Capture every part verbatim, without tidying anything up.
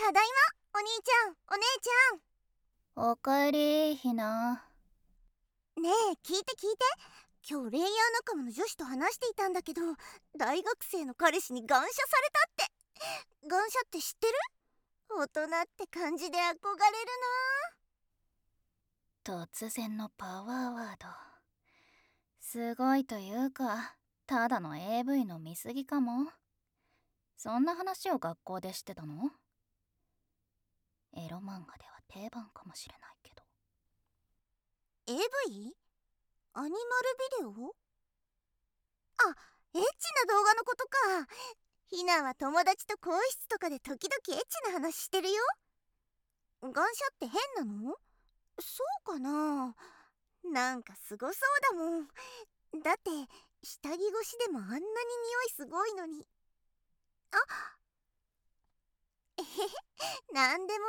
ただいま、お兄ちゃん、お姉ちゃん。おかえり、ひな。 ねえ、聞いて聞いて。今日レイヤー仲間の女子と話していたんだけど、大学生の彼氏に感謝されたって。感謝って知ってる？大人って感じで憧れるな。突然のパワーワード。すごいというか、ただの エーブイ の見過ぎかも。そんな話を学校でしてたの？エロ漫画では定番かもしれないけど。 エーブイ？ アニマルビデオ？あ、エッチな動画のことか。ひなは友達と更衣室とかで時々エッチな話してるよ。感謝って変なの？そうかな。なんかすごそうだもん。だって下着越しでもあんなに匂いすごいのに。あ、えへへ、なんでも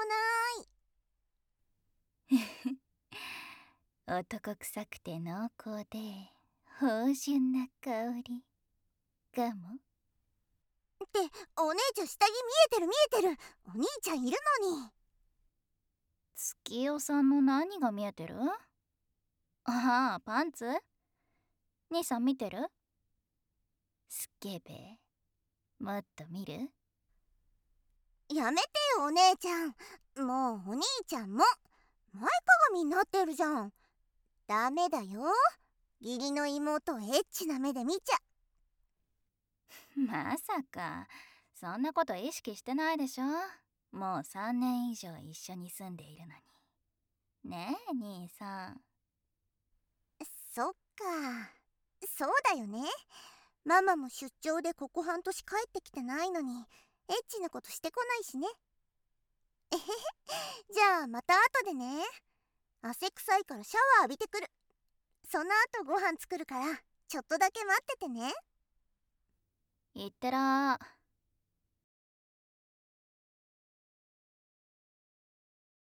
ない。 男臭くて濃厚で芳醇な香りかも。 ってお姉ちゃん下着見えてる見えてる。お兄ちゃんいるのに。 月代さんの何が見えてる？ああ、パンツ？兄さん見てる？スケベ、もっと見る？ やめてよお姉ちゃん。もうお兄ちゃんも前かがみになってるじゃん。ダメだよ。義理の妹をエッチな目で見ちゃ。 まさかそんなこと意識してないでしょ。もうさんねん以上一緒に住んでいるのに。ねえ兄さん。 そっか、そうだよね。ママも出張でここ半年帰ってきてないのにエッチなことしてこないしね。えへへ。じゃあまた後でね。汗臭いからシャワー浴びてくる。その後ご飯作るからちょっとだけ待っててね。 いってらー。